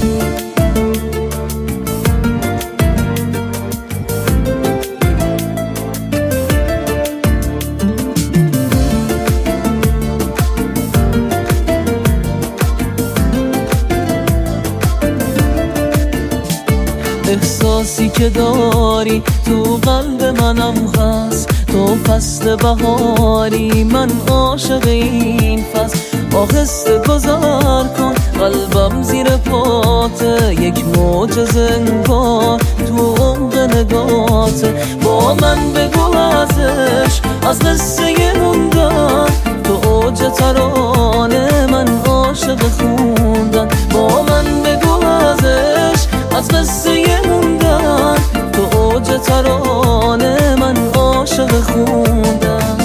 احساسی که داری تو قلب منم هست، تو فصل بهاری، من عاشق این فصل. آهسته گذر کن قلبم زیر پاته، یک معجزه انگار تو عمق نگاته. با من بگو ازش، از قصه موندن تو اوج ترانه، من عاشق خوندن. با من بگو ازش، از قصه موندن تو اوج ترانه، من عاشق خوندن.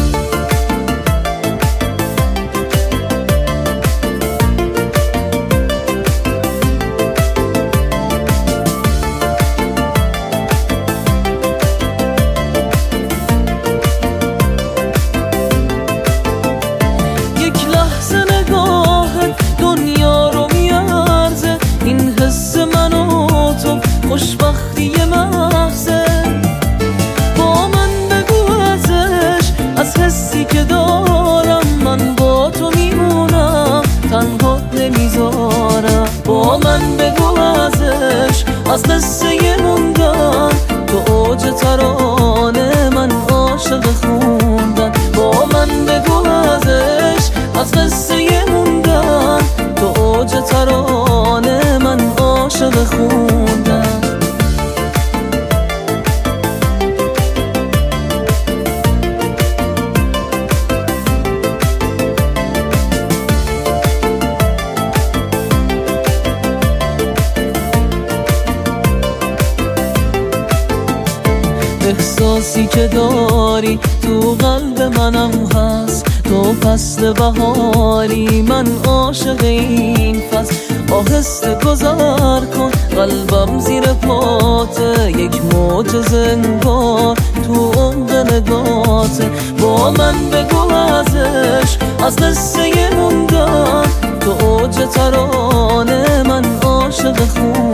یک لحظه نگاهت دنیا رو میارزه، این حس من و تو خوشبختی محضه. با من بگو ازش، از حسی که دارم، من با تو میمونم تنها نمیذارم. با من بگو ازش، از قصه موندن تو اوج ترانه، من عاشق خوندن. با من بگو ازش، از قصه موندن تو اوج ترانه، من عاشق خوندن. احساسی که داری تو قلب منم هست، تو فصل بهاری، من عاشق این فصل. آهسته گذر کن قلبم زیر پاته، یک معجزه انگار تو عمق نگاته. با من بگو ازش، از قصه موندن تو اوج ترانه، من عاشق